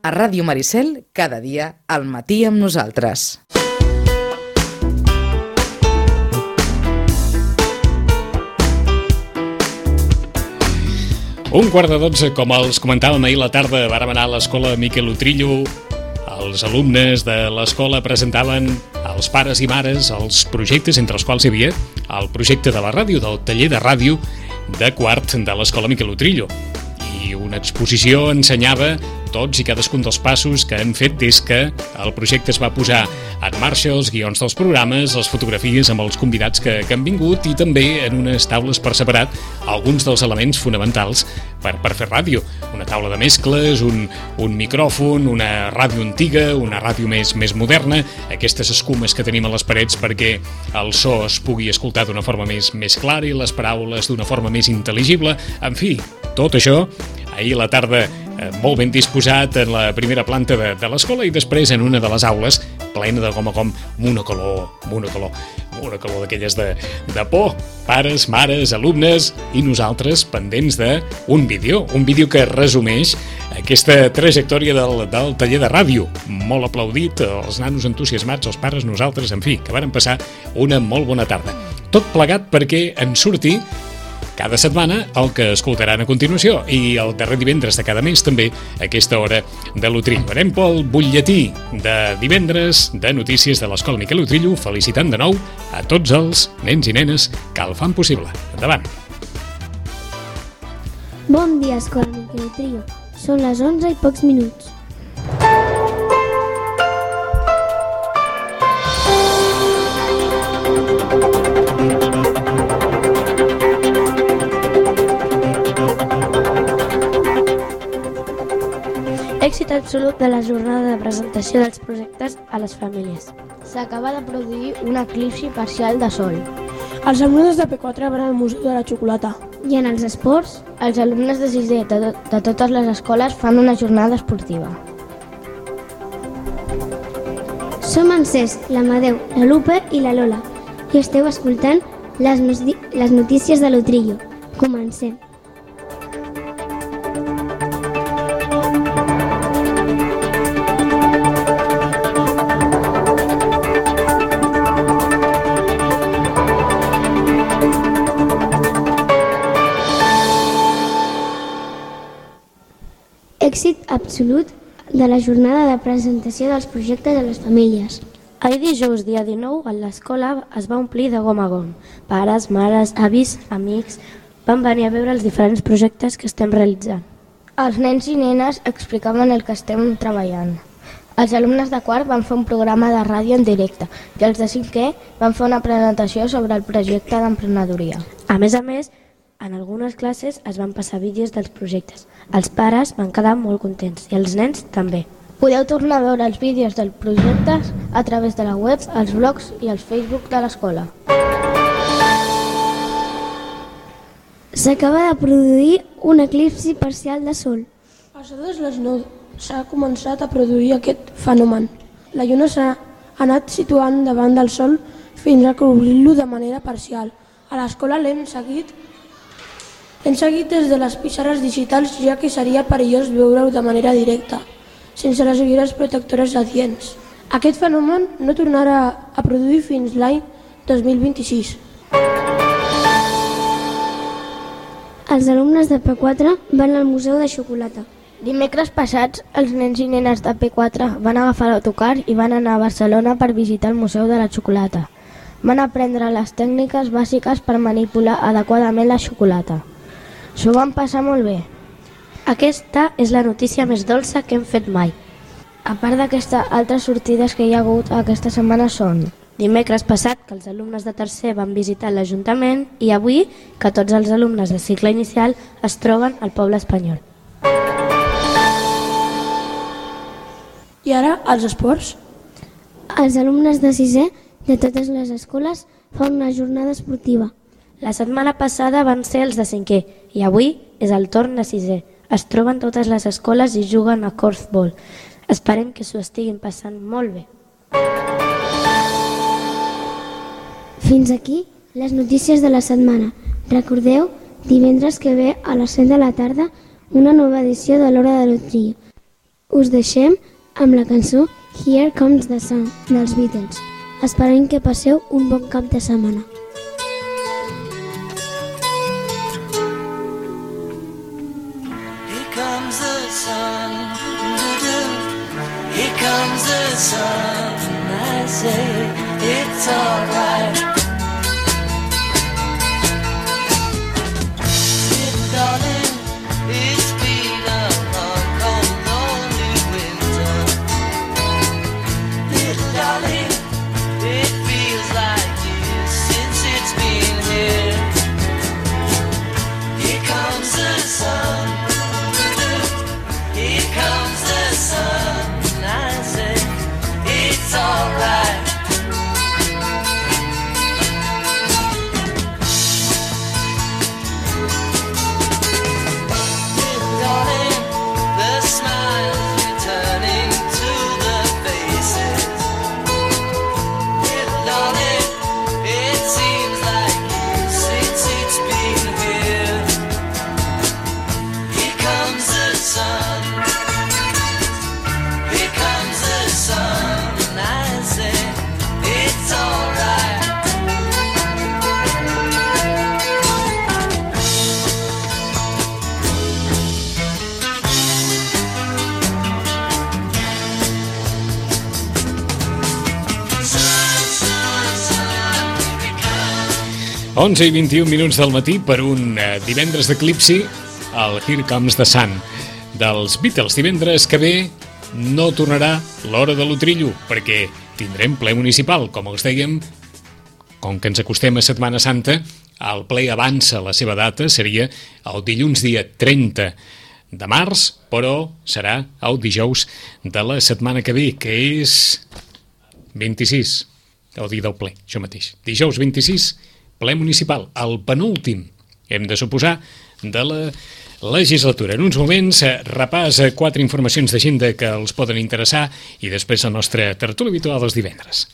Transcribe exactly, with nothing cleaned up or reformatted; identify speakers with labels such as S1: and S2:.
S1: a Ràdio Maricel, cada dia al matí amb nosaltres.
S2: Un quart de dotze, com els comentàvem ahir a la tarda, vàrem anar a l'escola Miquel Utrillo. Els alumnes de l'escola presentaven als pares i mares els projectes, entre els quals hi havia el projecte de la ràdio, del taller de ràdio de quart de l'escola Miquel Utrillo. I una exposició ensenyava tots i cadascun dels passos que han fet des que el projecte es va posar en marxa, els guions dels programes, les fotografies amb els convidats que, que han vingut i també en unes taules per separat alguns dels elements fonamentals per, per fer ràdio. Una taula de mescles, un, un micròfon, una ràdio antiga, una ràdio més, més moderna, aquestes escumes que tenim a les parets perquè el so es pugui escoltar d'una forma més, més clara i les paraules d'una forma més intel·ligible. En fi, tot això ahir a la tarda eh, molt ben disposat en la primera planta de, de l'escola i després en una de les aules plena de gom a gom, amb una calor, amb una calor, amb una calor d'aquelles de, de por, pares, mares, alumnes i nosaltres pendents d'un vídeo, un vídeo que resumeix aquesta trajectòria del, del taller de ràdio, molt aplaudit, els nanos entusiasmats, els pares, nosaltres, en fi, que varen passar una molt bona tarda. Tot plegat perquè en surti cada setmana el que escoltaran a continuació i el darrer divendres de cada mes també a aquesta hora de l'Utrillo. Anem pel butlletí de divendres de notícies de l'Escola Miquel Utrillo, felicitant de nou a tots els nens i nenes que el fan possible. Endavant!
S3: Bon dia, Escola Miquel Utrillo. Són les onze i pocs minuts. Èxit absolut de la jornada de presentació dels projectes a les famílies.
S4: S'acaba de produir un eclipsi parcial de sol.
S5: Els alumnes de P quatre van al Museu de la Xocolata.
S3: I en els esports,
S4: els alumnes de sisè de, de totes les escoles fan una jornada esportiva.
S3: Som en Cesc, l'Amadeu, la Lupa i la Lola i esteu escoltant les, les notícies de l'Utrillo. Comencem. Èxit absolut de la jornada de presentació dels projectes a les famílies.
S6: Ahir dijous, dia dinou, a l'escola es va omplir de gom a gom. Pares, mares, avis, amics van venir a veure els diferents projectes que estem realitzant.
S4: Els nens i nenes explicaven el que estem treballant. Els alumnes de quart van fer un programa de ràdio en directe i els de cinquè van fer una presentació sobre el projecte d'emprenedoria.
S6: A més a més, en algunes classes es van passar vídeos dels projectes. Els pares van quedar molt contents i els nens també.
S4: Podeu tornar a veure els vídeos dels projectes a través de la web, els blogs i el Facebook de l'escola.
S3: S'acaba de produir un eclipsi parcial de sol.
S5: Passades les nou s'ha començat a produir aquest fenomen. La lluna s'ha anat situant davant del sol fins a cobrir-lo de manera parcial. A l'escola l'hem seguit Hem seguit des de les pissarres digitals, ja que seria perillós veure-ho de manera directa, sense les ulleres protectores adients. Aquest fenomen no tornarà a produir fins l'any dos mil vint-i-sis.
S3: Els alumnes de P quatre van al Museu de Xocolata.
S4: Dimecres passats, els nens i nenes de P quatre van agafar l'autocar i van anar a Barcelona per visitar el Museu de la Xocolata. Van aprendre les tècniques bàsiques per manipular adequadament la xocolata. S'ho van passar molt bé.
S6: Aquesta és la notícia més dolça que hem fet mai.
S4: A part d'aquestes altres sortides que hi ha hagut aquesta setmana són:
S6: dimecres passat, que els alumnes de tercer van visitar l'Ajuntament, i avui, que tots els alumnes de cicle inicial es troben al poble espanyol.
S5: I ara, els esports?
S3: Els alumnes de sisè de totes les escoles fan una jornada esportiva.
S6: La setmana passada van ser els de cinquè i avui és el torn de sisè. Es troben totes les escoles i juguen a corfball. Esperem que s'ho estiguin passant molt bé.
S3: Fins aquí les notícies de la setmana. Recordeu, divendres que ve a les set de la tarda, una nova edició de l'Hora de l'Utrillo. us deixem amb la cançó Here Comes the Sun dels Beatles. Esperem que passeu un bon cap de setmana.
S7: Here comes the sun, here comes the sun, I say it's alright. Little darling, it's been a long, cold, lonely winter. Little darling, it feels like years since it's been here. Here comes the sun, here comes the sun, I say it's alright. Little darling, the smiles returning to the faces. Little darling, it seems like years since it's been here. Here comes the sun, here comes the sun, and I say it's alright. Sun, sun, sun, here it comes.
S2: onze i vint-i-un minuts del matí per un eh, divendres d'eclipsi, el Here Comes the Sun dels Beatles. Divendres que ve no tornarà l'hora de l'Utrillo, perquè tindrem ple municipal, com els dèiem. Com que ens acostem a Setmana Santa, el ple avança la seva data, seria el dilluns dia trenta de març, però serà el dijous de la setmana que ve, que és vint-i-sis, el dia del ple, això mateix. Dijous vint-i-sis, ple municipal, el penúltim, hem de suposar, de la legislatura. En uns moments, eh, repàs a quatre informacions d'agenda que els poden interessar i després la nostra tertúlia habitual dels divendres.